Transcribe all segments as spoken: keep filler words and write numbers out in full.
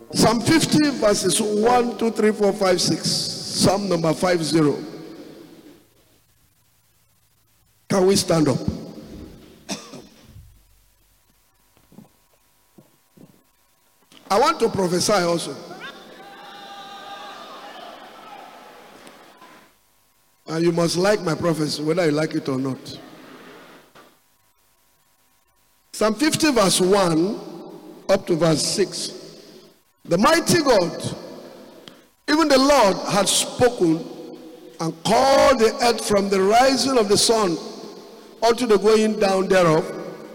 Psalm fifty verses one, two, three, four, five, six. Psalm number five zero. Can we stand up? I want to prophesy also. And you must like my prophecy, whether you like it or not. Psalm fifty verse one up to verse six. The mighty God, even the Lord, had spoken and called the earth from the rising of the sun unto the going down thereof.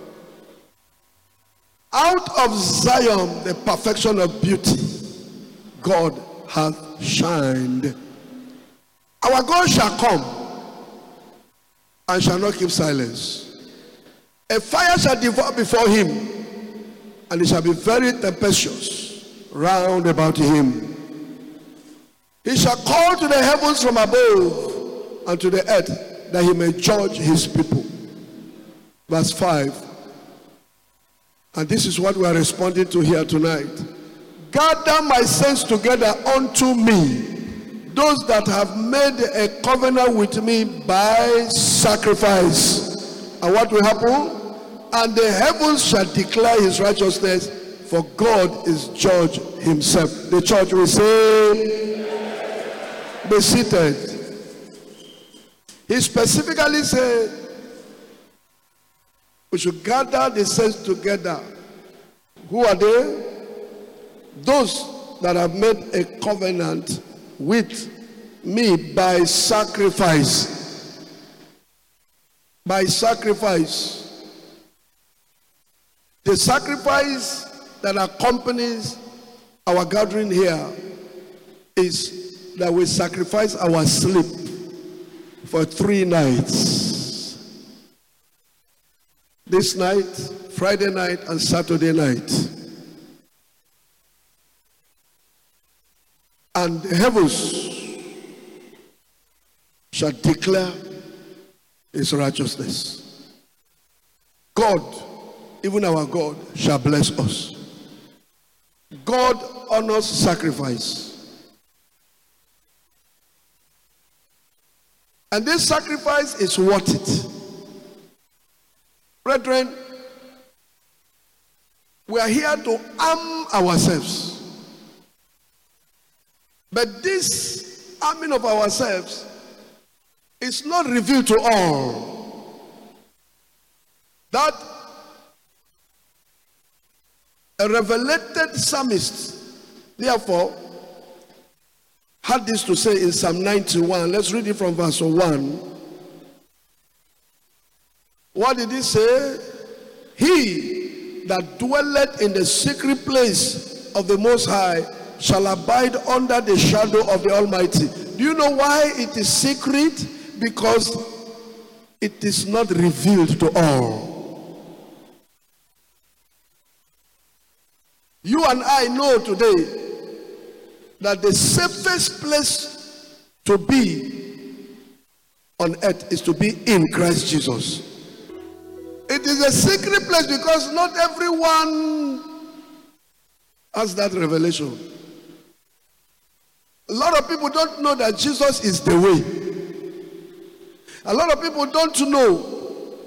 Out of Zion, the perfection of beauty, God hath shined. Our God shall come and shall not keep silence. A fire shall devour before him, and it shall be very tempestuous round about him. He shall call to the heavens from above and to the earth, that he may judge his people. Verse five. And this is what we are responding to here tonight. Gather my saints together unto me, those that have made a covenant with me by sacrifice. And what will happen? And the heavens shall declare his righteousness, for God is judge himself. The church will say, be seated. He specifically said, we should gather the saints together. Who are they? Those that have made a covenant with me by sacrifice. By sacrifice. The sacrifice that accompanies our gathering here is that we sacrifice our sleep for three nights. This night, Friday night, and Saturday night. And the heavens shall declare his righteousness. God, even our God, shall bless us. God honors sacrifice. And this sacrifice is worth it. Brethren, we are here to arm ourselves. But this arming of ourselves is not revealed to all. That a revelated psalmist, therefore, had this to say in Psalm ninety-one. Let's read it from verse one. What did he say? He that dwelleth in the secret place of the Most High shall abide under the shadow of the Almighty. Do you know why it is secret? Because it is not revealed to all. You and I know today that the safest place to be on earth is to be in Christ Jesus. It is a secret place because not everyone has that revelation. A lot of people don't know that Jesus is the way. A lot of people don't know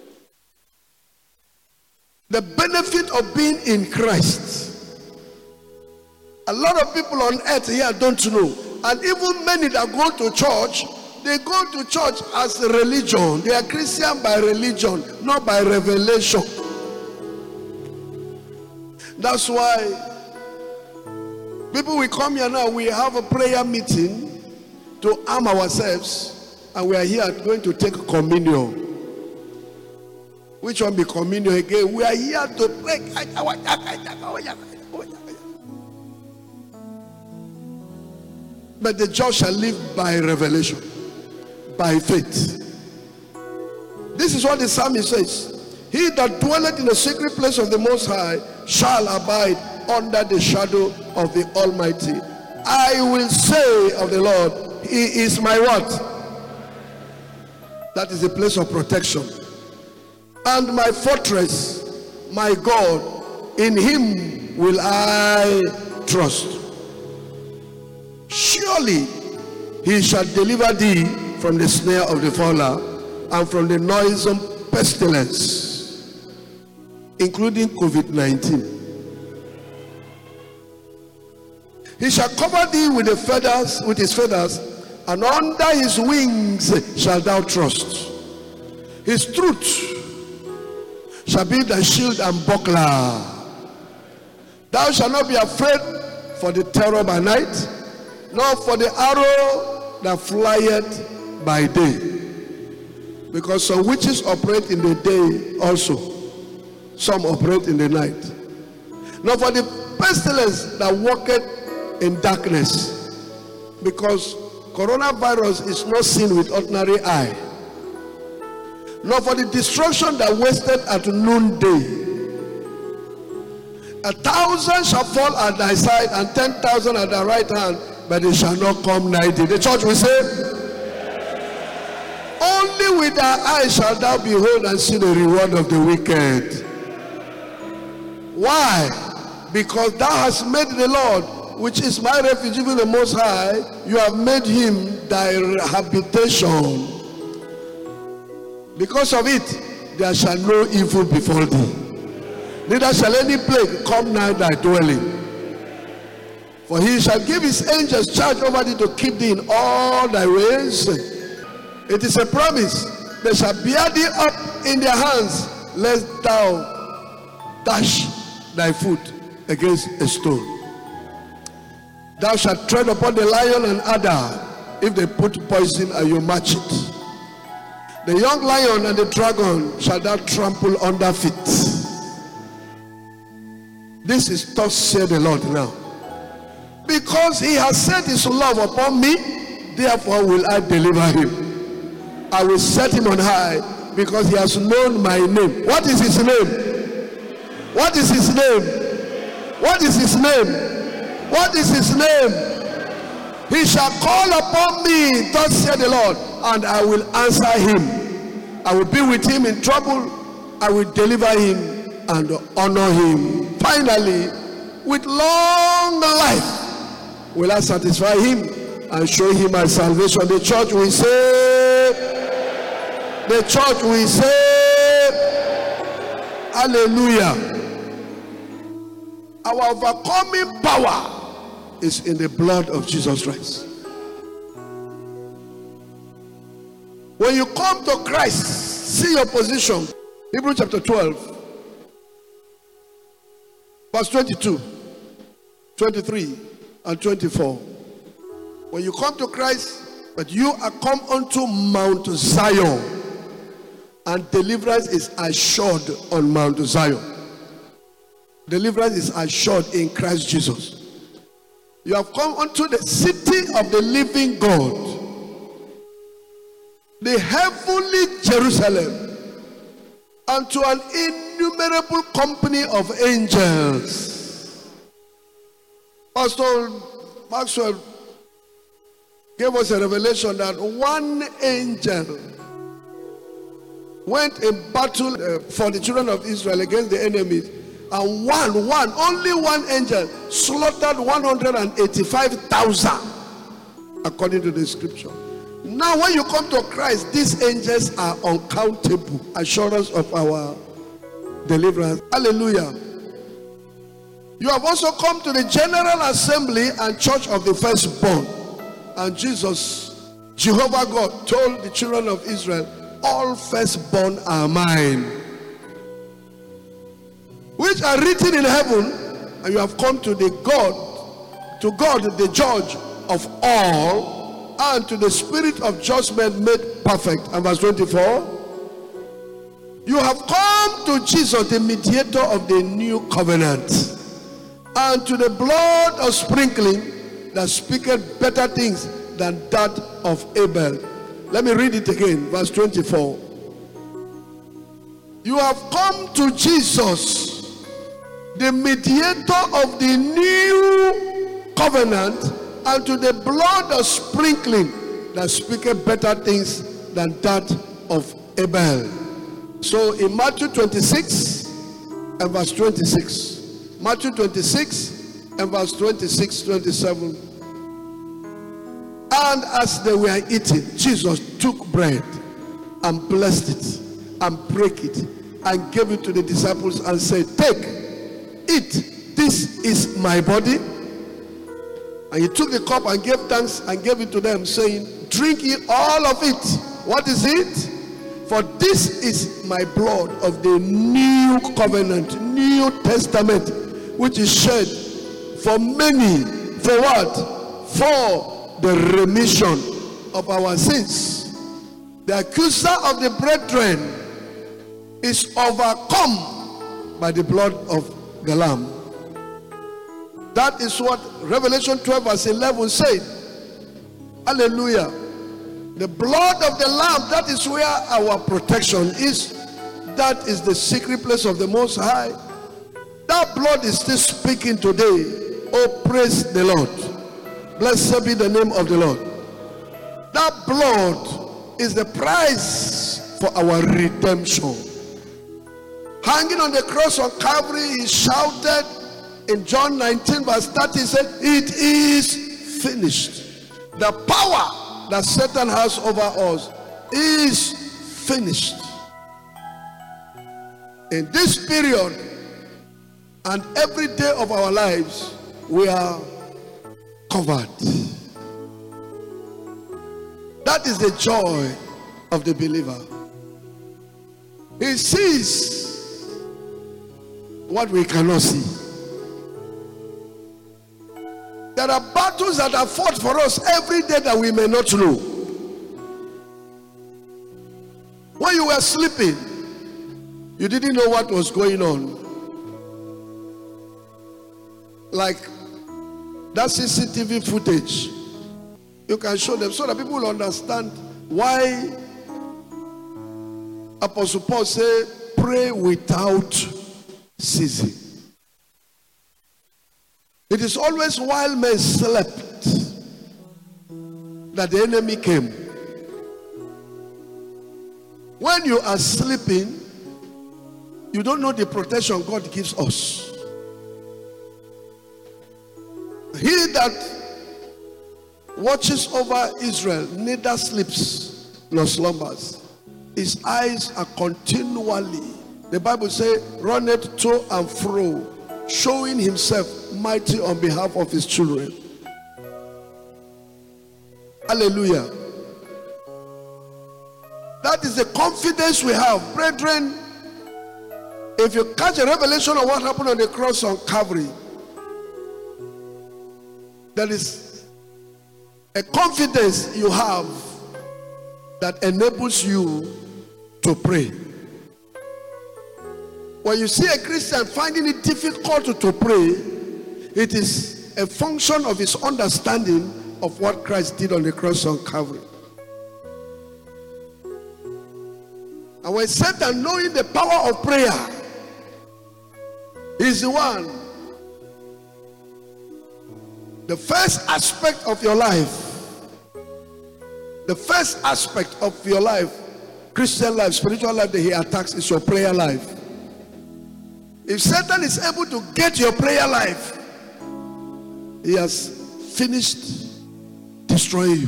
the benefit of being in Christ. A lot of people on earth here don't know. And even many that go to church, they go to church as a religion. They are Christian by religion, not by revelation. That's why people will come here now. We have a prayer meeting to arm ourselves, and we are here going to take communion. Which one be communion again? We are here to pray. But the just shall live by revelation, by faith. This is what the psalmist says. He that dwelleth in the secret place of the Most High shall abide under the shadow of the Almighty. I will say of the Lord, he is my what? That is a place of protection. And my fortress, my God, in him will I trust. Surely he shall deliver thee from the snare of the fowler and from the noisome pestilence, including COVID nineteen. He shall cover thee with the feathers, with his feathers, and under his wings shalt thou trust. His truth shall be thy shield and buckler. Thou shalt not be afraid for the terror by night, nor for the arrow that flieth by day. Because some witches operate in the day also, some operate in the night. Nor for the pestilence that walketh in darkness, because coronavirus is not seen with ordinary eye. Nor for the destruction that wasted at noonday. A thousand shall fall at thy side and ten thousand at thy right hand, but they shall not come nigh thee. The church will say, only with thy eyes shalt thou behold and see the reward of the wicked. Why? Because thou hast made the Lord, which is my refuge, even the Most High, you have made him thy habitation. Because of it, there shall no evil befall thee, neither shall any plague come nigh thy dwelling. For he shall give his angels charge over thee to keep thee in all thy ways. It is a promise. They shall bear thee up in their hands, lest thou dash thy foot against a stone. Thou shalt tread upon the lion and adder. If they put poison and you match it. The young lion and the dragon shall thou trample under feet. This is thus said the Lord now. Because he has set his love upon me, therefore will I deliver him. I will set him on high, because he has known my name. What is his name? What is his name? What is his name? What is his name? He shall call upon me, thus said the Lord, and I will answer him. I will be with him in trouble. I will deliver him and honor him. Finally, with long life will I satisfy him and show him my salvation. The church will say, the church will say, hallelujah. Our overcoming power is in the blood of Jesus Christ. When you come to Christ, see your position. Hebrews chapter twelve, verse twenty-two, twenty-three, and twenty-four. When you come to Christ, but you are come unto Mount Zion, and deliverance is assured on Mount Zion. Deliverance is assured in Christ Jesus. You have come unto the city of the living God, the heavenly Jerusalem, and to an innumerable company of angels. Pastor Maxwell gave us a revelation that one angel went in battle uh, for the children of Israel against the enemies. And one, one, only one angel slaughtered one hundred eighty-five thousand, according to the scripture. Now, when you come to Christ, these angels are uncountable, assurance of our deliverance. Hallelujah. You have also come to the General Assembly and Church of the Firstborn. And Jesus, Jehovah God, told the children of Israel, all firstborn are mine, which are written in heaven. And you have come to the God, to God the judge of all, and to the spirit of judgment made perfect. And verse twenty-four, you have come to Jesus, the mediator of the new covenant, and to the blood of sprinkling that speaketh better things than that of Abel. Let me read it again, verse twenty-four. You have come to Jesus, the mediator of the new covenant, and to the blood of sprinkling that speaketh better things than that of Abel. So in Matthew twenty-six and verse twenty-six, Matthew twenty-six and verse twenty-six, twenty-seven. And as they were eating, Jesus took bread and blessed it and broke it and gave it to the disciples and said, "Take, eat, this is my body." And he took the cup and gave thanks and gave it to them, saying, "Drink ye all of it." What is it? "For this is my blood of the new covenant," New Testament, "which is shed for many." For what? For the remission of our sins. The accuser of the brethren is overcome by the blood of the Lamb. That is what Revelation twelve verse eleven said. Hallelujah. The blood of the Lamb, that is where our protection is. That is the secret place of the Most High. That blood is still speaking today. Oh, praise the Lord. Blessed be the name of the Lord. That blood is the price for our redemption. Hanging on the cross on Calvary, he shouted in John nineteen verse thirty, he said, "It is finished." The power that Satan has over us is finished. In this period and every day of our lives, we are covered. That is the joy of the believer. He sees what we cannot see. There are battles that are fought for us every day that we may not know. When you were sleeping, you didn't know what was going on. Like that C C T V footage, you can show them so that people will understand why Apostle Paul said, "Pray without ceasing." It is always while men slept that the enemy came. When you are sleeping, you don't know the protection God gives us. He that watches over Israel neither sleeps nor slumbers. His eyes are continually, the Bible says, runneth to and fro, showing himself mighty on behalf of his children. Hallelujah. That is the confidence we have. Brethren, if you catch a revelation of what happened on the cross on Calvary, there is a confidence you have that enables you to pray. When you see a Christian finding it difficult to, to pray, it is a function of his understanding of what Christ did on the cross on Calvary. And when Satan, knowing the power of prayer, is the one, the first aspect of your life, the first aspect of your life, Christian life, spiritual life, that he attacks is your prayer life. If Satan is able to get your prayer life, he has finished destroying you.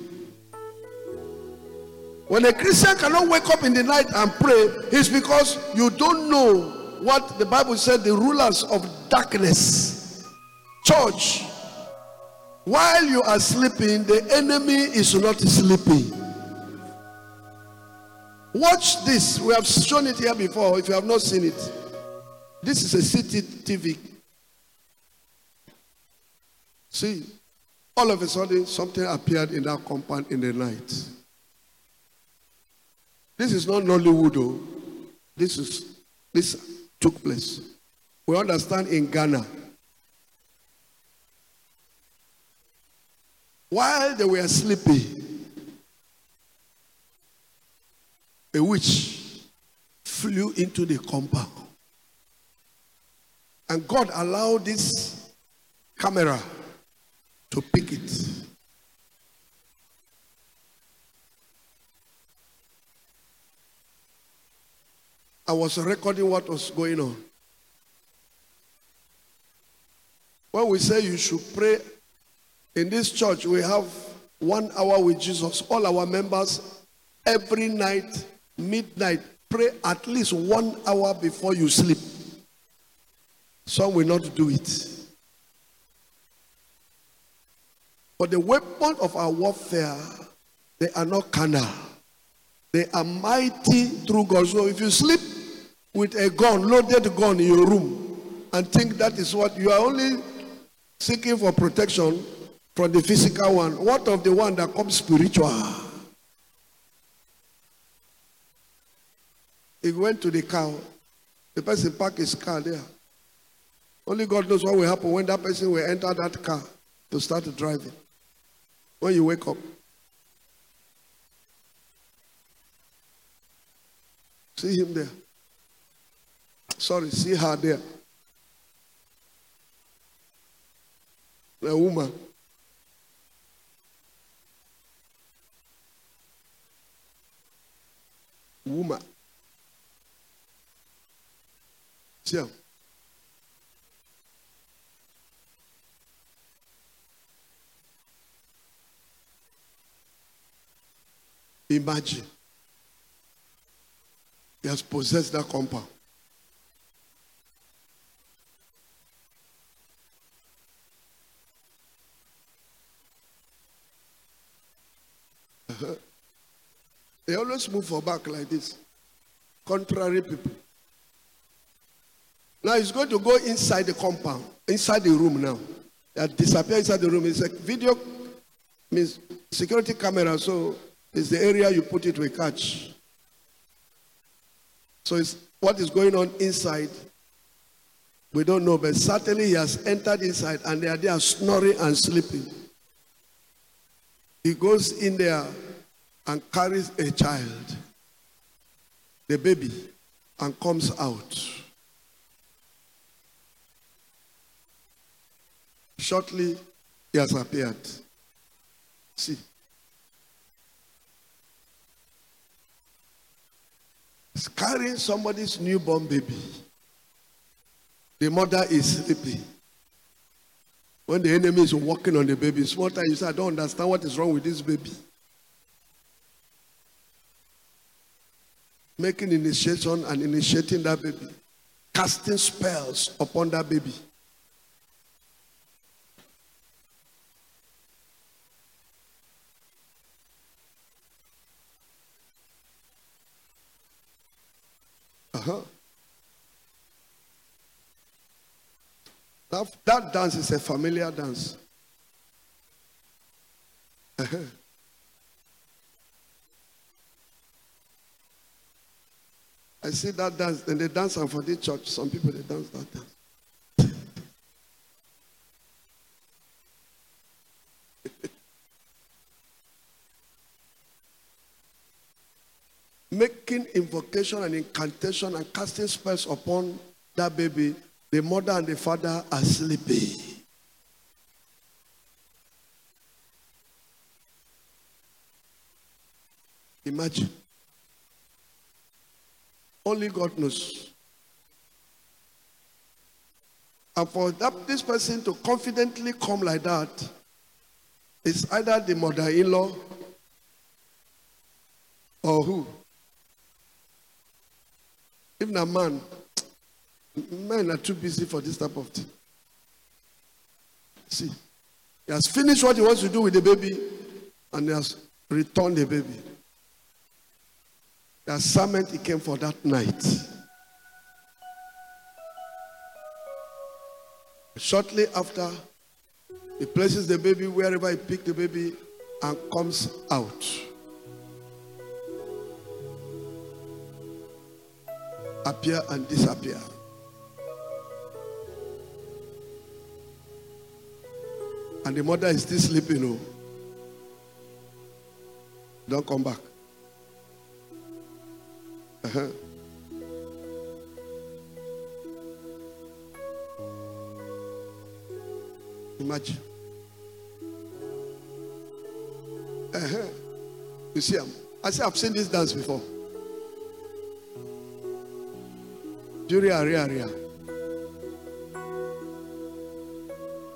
When a Christian cannot wake up in the night and pray, it's because you don't know what the Bible said, the rulers of darkness. Church, while you are sleeping, the enemy is not sleeping. Watch this. We have shown it here before if you have not seen it. This is a C C T V. See, all of a sudden something appeared in that compound in the night. This is not Nollywood, though. This is this took place. We understand in Ghana. While they were sleeping, a witch flew into the compound. And God allowed this camera to pick it. I was recording what was going on. When we say you should pray, in this church we have one hour with Jesus. All our members, every night, midnight, pray at least one hour before you sleep. Some will not do it. But the weapon of our warfare, they are not carnal. They are mighty through God. So if you sleep with a gun, loaded gun in your room, and think that is what, you are only seeking for protection from the physical one. What of the one that comes spiritual? He went to the car. The person parked his car there. Only God knows what will happen when that person will enter that car to start driving. When you wake up. See him there. Sorry, see her there. A woman. Woman. See her. Imagine. He has possessed that compound. Uh-huh. They always move for back like this. Contrary people. Now he's going to go inside the compound, inside the room now. They disappear inside the room. It's a video, means security camera, so it's the area you put it will catch. So it's what is going on inside, we don't know, but certainly he has entered inside and they are there snoring and sleeping. He goes in there and carries a child, the baby, and comes out. Shortly, he has appeared. See. He's carrying somebody's newborn baby. The mother is sleeping. When the enemy is walking on the baby, small time you say, I don't understand what is wrong with this baby. Making initiation and initiating that baby. Casting spells upon that baby. Uh-huh. That, that dance is a familiar dance. Uh-huh. I see that dance, and they dance for the church. Some people, they dance that dance. Making invocation and incantation and casting spells upon that baby, the mother and the father are sleeping. Imagine. Only God knows. And for that, this person to confidently come like that, it's either the mother-in-law or who? Even a man, men are too busy for this type of thing. See, he has finished what he wants to do with the baby and he has returned the baby. The assignment he came for that night. Shortly after, he places the baby wherever he picked the baby and comes out. Appear and disappear. And the mother is still sleeping. Oh, don't come back. Uh-huh. Imagine. Uh-huh. You see, I say I've seen this dance before. Jury area area.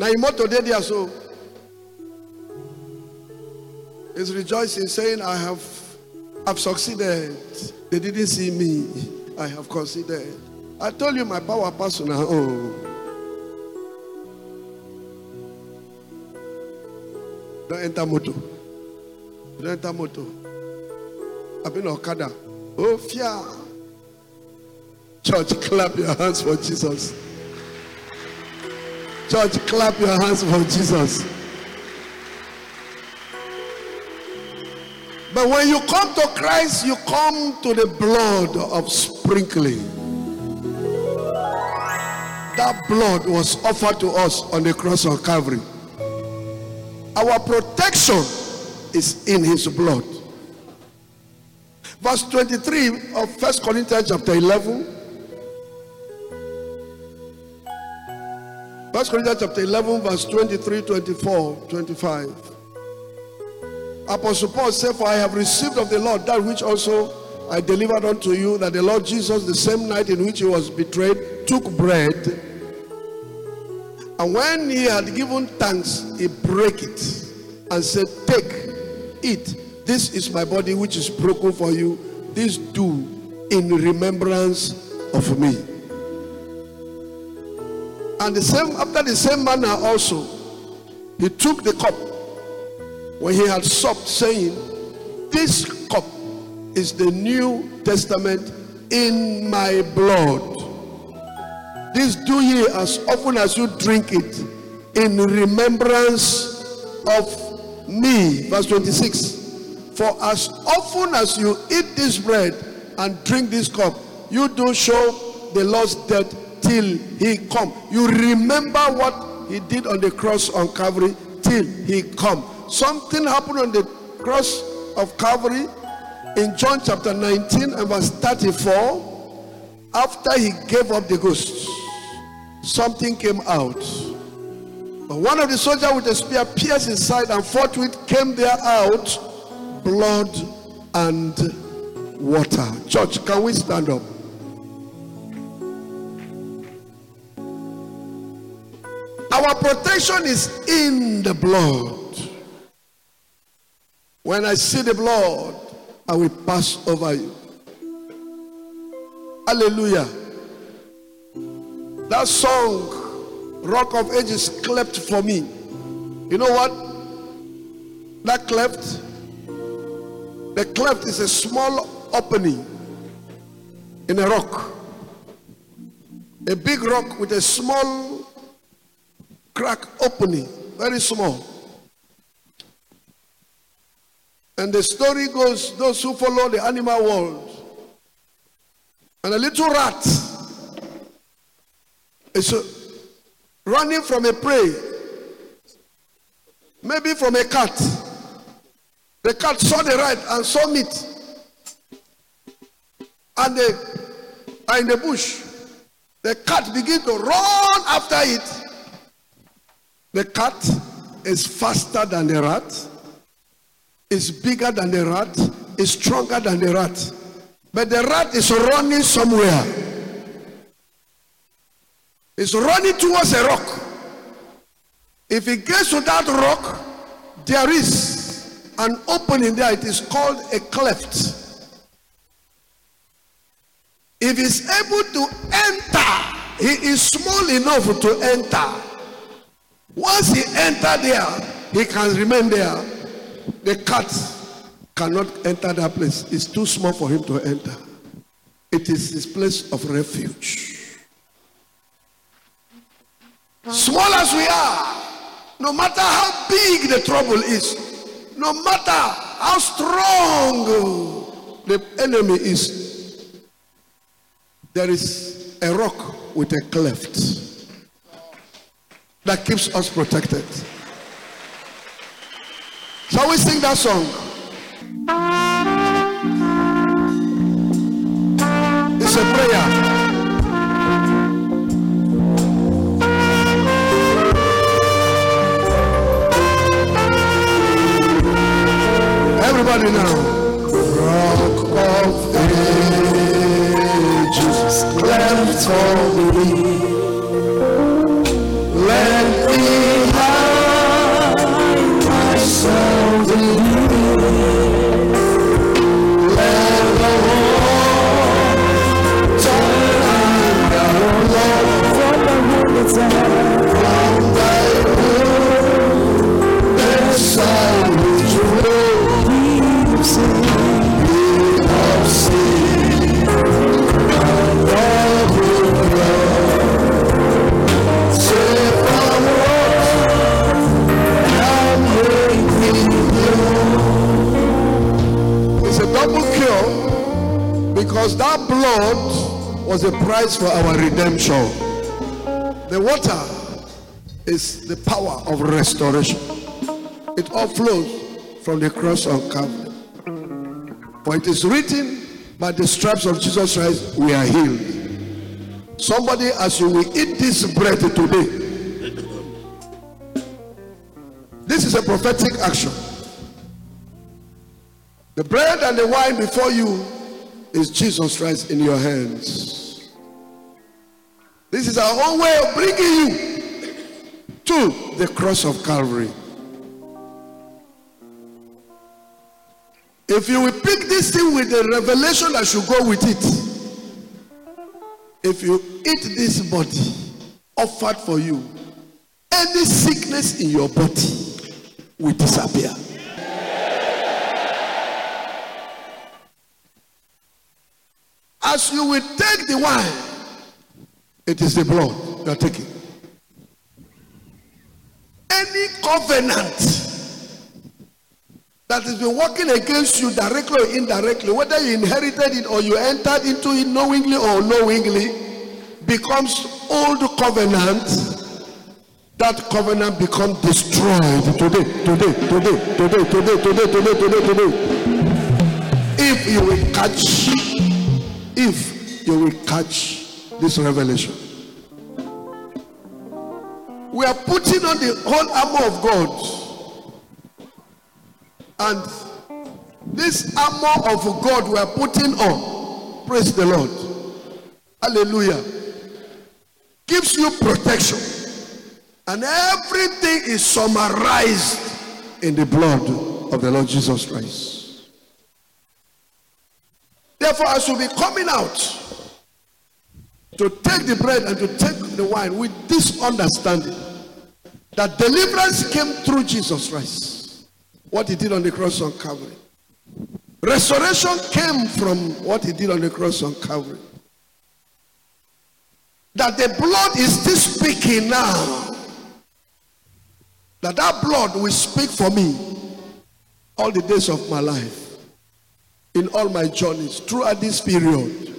Now, in motto, they are so. Is rejoicing, saying, I have, I've succeeded. They didn't see me. I have considered. I told you my power person. Oh. Don't enter moto. Don't enter moto. I've been Okada. Oh, fear. Church, clap your hands for Jesus. Church, clap your hands for Jesus. But when you come to Christ, you come to the blood of sprinkling. That blood was offered to us on the cross of Calvary. Our protection is in his blood. Verse twenty-three of First Corinthians chapter eleven. First Corinthians chapter eleven, verse twenty-three, twenty-four, twenty-five. Apostle Paul said, for I have received of the Lord that which also I delivered unto you, that the Lord Jesus, the same night in which he was betrayed, took bread. And when he had given thanks, he brake it and said, take, eat. This is my body which is broken for you. This do in remembrance of me. And the same, after the same manner also, he took the cup when he had supped, saying, this cup is the New Testament in my blood. This do ye as often as you drink it in remembrance of me. Verse twenty-six. For as often as you eat this bread and drink this cup, you do show the Lord's death till he come. You remember what he did on the cross on Calvary till he come. Something happened on the cross of Calvary in John chapter nineteen and verse thirty-four. After he gave up the ghost, something came out. But one of the soldiers with a spear pierced his side, and forthwith came there out blood and water. Church, can we stand up? Our protection is in the blood. When I see the blood, I will pass over you. Hallelujah. That song, Rock of Ages, cleft for me. You know what? That cleft, the cleft is a small opening in a rock. A big rock with a small crack opening, very small. And the story goes, those who follow the animal world, and a little rat is running from a prey, maybe from a cat. The cat saw the rat and saw meat, and they are in the bush. The cat began to run after it. The cat is faster than the rat, is bigger than the rat, is stronger than the rat. But the rat is running somewhere. It's running towards a rock. If it gets to that rock, there is an opening there. It is called a cleft. If he's able to enter, he is small enough to enter. Once he enters there, he can remain there. The cat cannot enter that place. It's too small for him to enter. It is his place of refuge. Small as we are, no matter how big the trouble is, no matter how strong the enemy is, there is a rock with a cleft that keeps us protected. Shall we sing that song? It's a prayer. Everybody now. Rock of ages, cleft for me. Let me Because that blood was a price for our redemption. The water is the power of restoration. It all flows from the cross of Calvary. For it is written, by the stripes of Jesus Christ we are healed. Somebody, as you will eat this bread today, this is a prophetic action. The bread and the wine before you is Jesus Christ in your hands. This is our own way of bringing you to the cross of Calvary. If you will pick this thing with the revelation that should go with it, if you eat this body offered for you, any sickness in your body will disappear. As you will take the wine, it is the blood you are taking. Any covenant that has been working against you directly or indirectly, whether you inherited it or you entered into it knowingly or unknowingly, becomes old covenant. That covenant becomes destroyed today, today, today, today, today, today, today, today, today. If you will catch If you will catch this revelation, we are putting on the whole armor of God, and this armor of God we are putting on, praise the Lord, hallelujah, gives you protection, and everything is summarized in the blood of the Lord Jesus Christ. Therefore, as you be coming out to take the bread and to take the wine with this understanding that deliverance came through Jesus Christ, what he did on the cross on Calvary. Restoration came from what he did on the cross on Calvary. That the blood is still speaking now. That that blood will speak for me all the days of my life. In all my journeys throughout this period.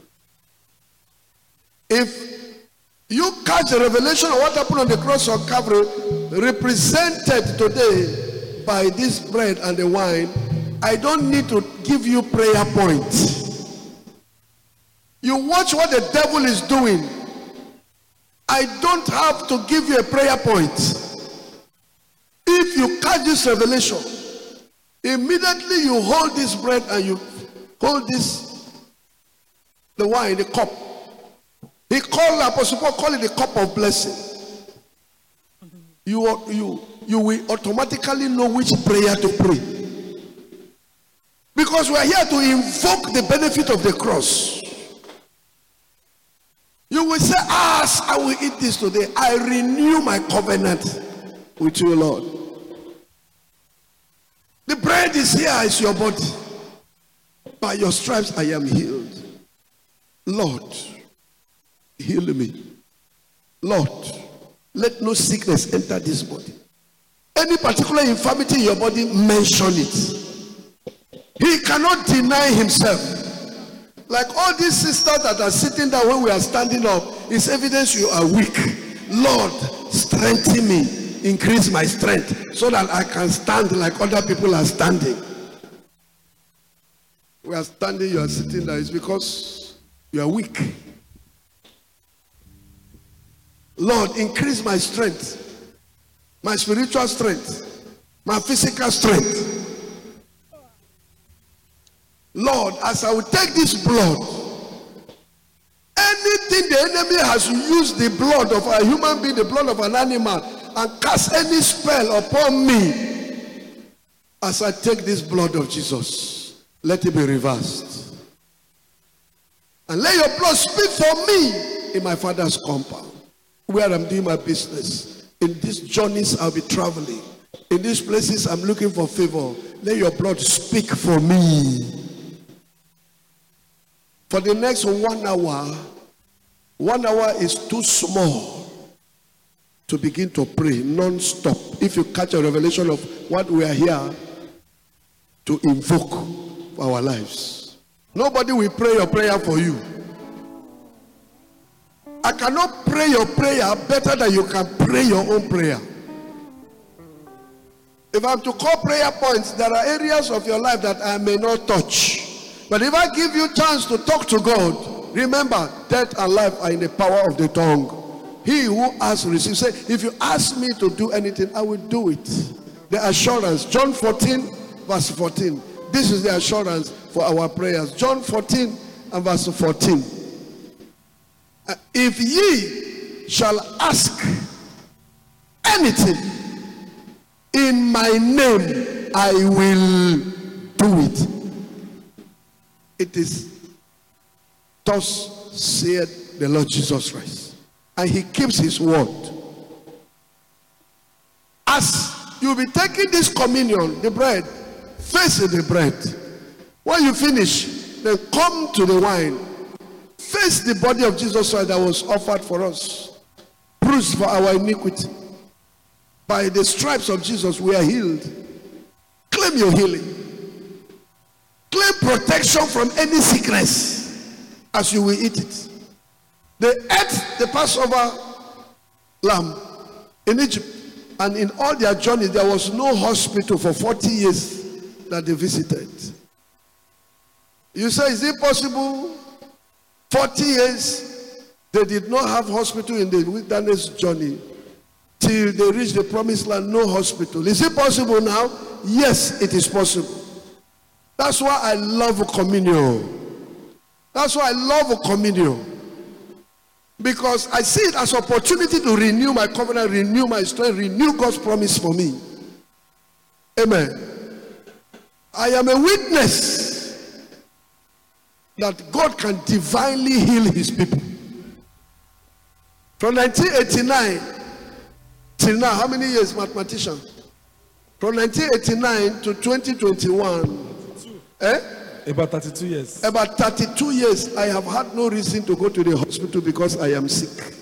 If you catch the revelation of what happened on the cross of Calvary, represented today by this bread and the wine, I don't need to give you prayer points. You watch what the devil is doing. I don't have to give you a prayer point. If you catch this revelation, immediately you hold this bread and you hold this, the wine, the cup. He called, Apostle Paul called it the cup of blessing. You, you, you will automatically know which prayer to pray. Because we are here to invoke the benefit of the cross. You will say, as I will eat this today, I renew my covenant with you, Lord. The bread is here, is your body. By your stripes I am healed. Lord, heal me. Lord, let no sickness enter this body. Any particular infirmity in your body, mention it. He cannot deny himself. Like all these sisters that are sitting down when we are standing up, it's evidence you are weak. Lord, strengthen me. Increase my strength so that I can stand like other people are standing. We are standing, you are sitting there. It's because you are weak. Lord, increase my strength, my spiritual strength, my physical strength. Lord, as I will take this blood, anything the enemy has used the blood of a human being, the blood of an animal, and cast any spell upon me, as I take this blood of Jesus, let it be reversed. And let your blood speak for me in my Father's compound. where I'm doing my business. In these journeys I'll be traveling. In these places I'm looking for favor. Let your blood speak for me. For the next one hour, one hour is too small to begin to pray non-stop. If you catch a revelation of what we are here to invoke for our lives. Nobody will pray your prayer for you. I cannot pray your prayer better than you can pray your own prayer. If I have to call prayer points, there are areas of your life that I may not touch. But if I give you a chance to talk to God, remember, death and life are in the power of the tongue. He who asks receives. Say, if you ask me to do anything, I will do it. The assurance. John fourteen, verse fourteen. This is the assurance for our prayers. John fourteen and verse fourteen. Uh, if ye shall ask anything in my name, I will do it. It is thus said the Lord Jesus Christ, and he keeps his word. As you'll be taking this communion, the bread, face the bread. When you finish, then come to the wine. Face the body of Jesus Christ that was offered for us, bruised for our iniquity. By the stripes of Jesus we are healed. Claim your healing. Claim protection from any sickness as you will eat it. They ate the Passover lamb in Egypt, and in all their journeys there was no hospital for forty years that they visited. You say, is it possible? forty years they did not have hospital in the wilderness journey till they reached the promised land. No hospital. Is it possible now? Yes, it is possible. That's why I love communion. That's why I love communion. Because I see it as an opportunity to renew my covenant, renew my strength, renew God's promise for me. Amen. I am a witness that God can divinely heal his people. From nineteen eighty-nine till now, how many years, mathematician? From nineteen eighty-nine to twenty twenty-one. Eh? About thirty-two years. About thirty-two years, I have had no reason to go to the hospital because I am sick.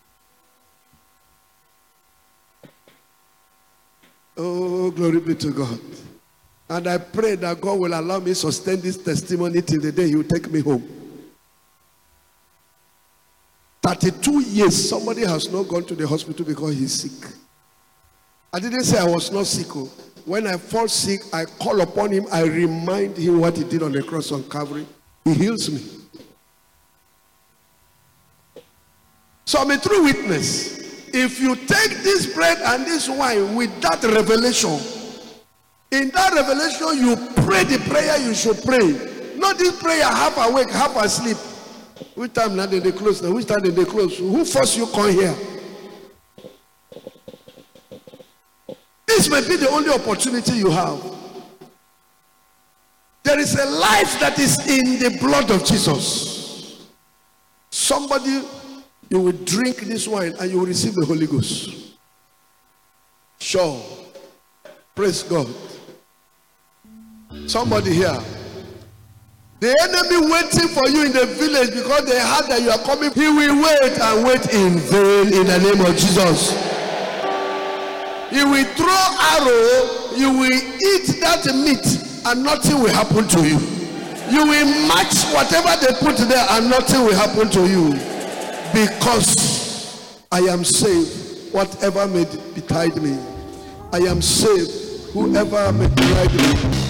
Oh, glory be to God. And I pray that God will allow me to sustain this testimony till the day he will take me home. thirty-two years, somebody has not gone to the hospital because he's sick. I didn't say I was not sick. When I fall sick, I call upon him. I remind him what he did on the cross on Calvary. He heals me. So I'm a true witness. If you take this bread and this wine with that revelation, in that revelation you pray the prayer you should pray. Not this prayer half awake, half asleep. Which time now did they close? Now which time did they close? Who forced you come here? This may be the only opportunity you have. There is a life that is in the blood of Jesus. Somebody, you will drink this wine and you will receive the Holy Ghost. Sure. Praise God. Somebody here. The enemy waiting for you in the village because they heard that you are coming. He will wait and wait in vain in the name of Jesus. He will throw arrow, you will eat that meat and nothing will happen to you. You will match whatever they put there and nothing will happen to you. Because I am saved, whatever may betide me. I am saved, whoever may betide me.